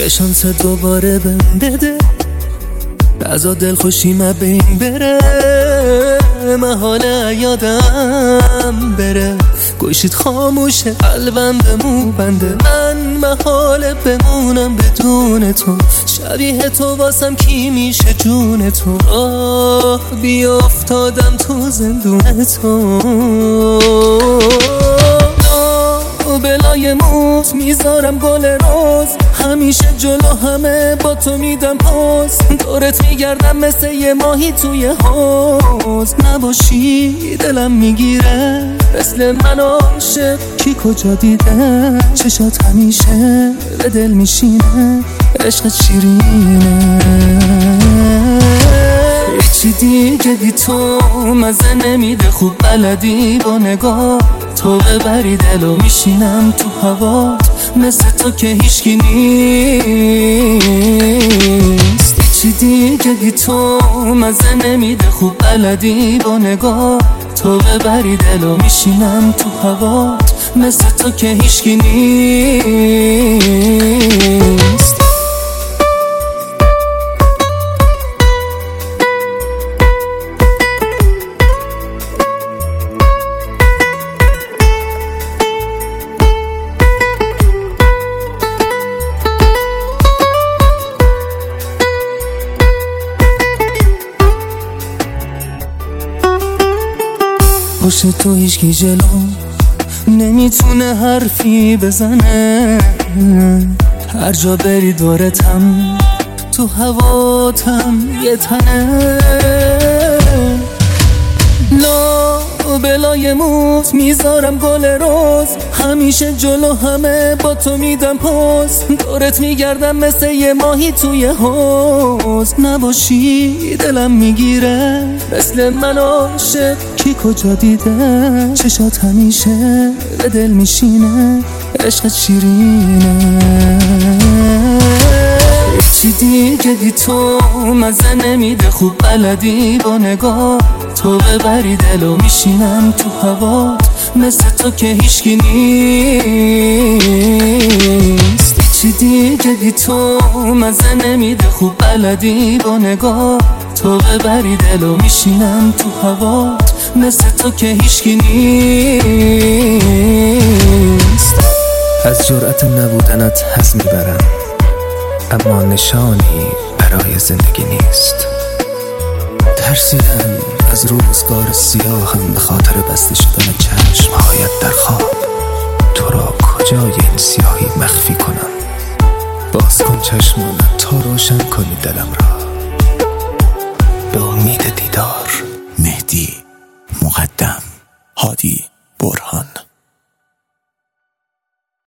یه شانس دوباره بهم بده، رضا دلخوشی بین بره، محاله یادم بره، گوشید خاموشه قلبم بمو بنده، من محاله بمونم بدون تو، شبیه تو واسم کی میشه جون تو، آه بیافتادم تو زندون تو، بلای موت میذارم گل روز، همیشه جلو همه با تو میدم پاس، دورت میگردم مثل یه ماهی توی حوض، نباشی دلم میگیره، مثل من عاشق کی کجا دیده، چشات همیشه به دل میشینه، عشقت شیرینه، چی دیگه بی تو مزه نمیده، خوب بلدی با نگاه تو ببری دلو، میشینم تو هوات مثل تو که هیچکی نیست، چی دیگه بی تو مزه نمیده، خوب بلدی با نگاه تو ببری دلو، میشینم تو هوات مثل تو که هیچکی نیست. پشت تو هیچکی جلو نمیتونه حرفی بزنه، هر جا بری دورتم تو هواتم یه تنه، لا بلای موت میذارم گل روز، همیشه جلو همه با تو میدم پاس، دورت میگردم مثل یه ماهی توی حوض، نباشی دلم میگیره، مثل من عاشق کی کجا دیده، چشات همیشه به دل میشینه، عشقت شیرینه، چی دیگه بی تو مزه نمیده، خوب بلدی با نگاه تو ببری دلو، میشینم تو هوات مثل تو که هیچکی نیست، چی دیگه بی تو مزه نمیده، خوب بلدی با نگاه تو ببری دلو، میشینم تو هوات مثل تو که هیچکی نیست. از جرأت نبودنت حس میبرم، اما نشانی برای زندگی نیست، ترسیدم از روزگار سیاهم به خاطر بسته شدن چشمهایت در خواب، تو را کجای این سیاهی مخفی کنم، باز کن چشمانت تا روشن کنی دلم را به امید دیدار.